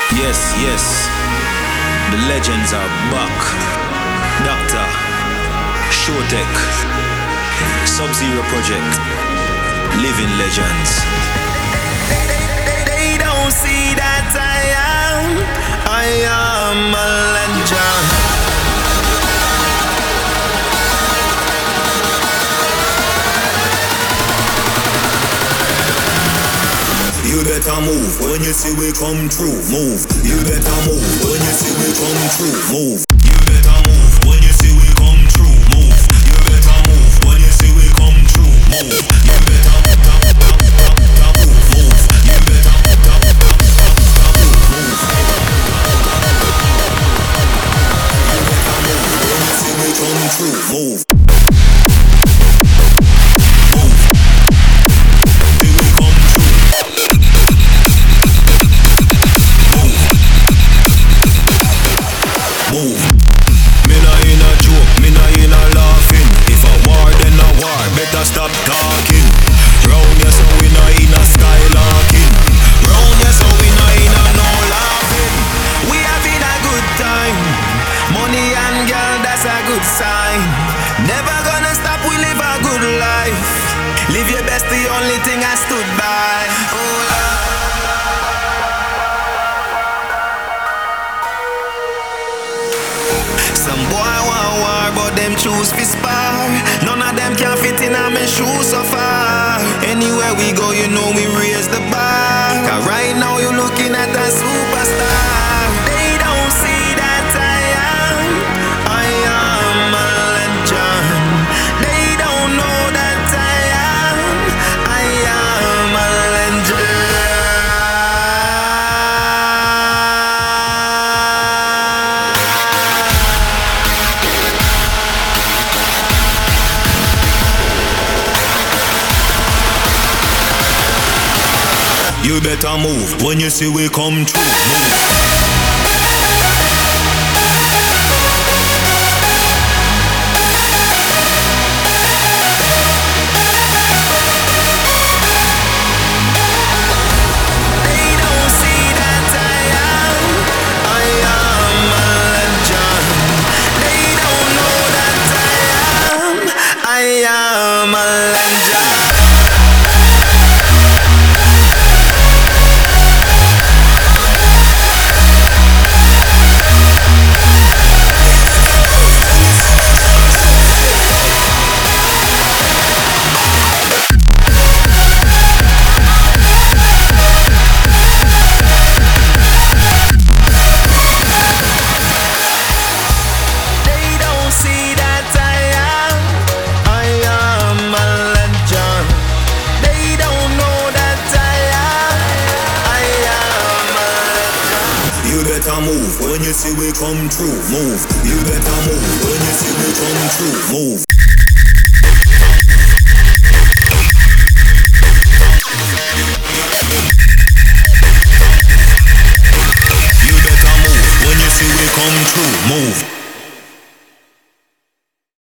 Yes, yes, the legends are back. Doctor, Showtek, Sub-Zero Project, Living Legends. They don't see that I am a legend. You better move when you see we come through. Move. You better move when you see we come through. Move. You better move when you see we come through. Move. You better move when you see we come through. Move. You better move. You better move. When you see we come through. Move. Stop talking. Round ya so we not in a skylarking. Round ya so we not in a no laughing. We having a good time. Money and girl, that's a good sign. Never gonna stop, we live a good life. Live your best, the only thing I stood by. Some boy want war, but them choose fi spar. None of them can fit in on my shoes so far. Anywhere we go, you know we raise the bar. 'Cause right now you looking at a superstar. They don't see that I am a legend. They don't know that I am a legend. You better move when you see we come through. Move. Move when you see we come through. Move. You better move when you see we come through. Move.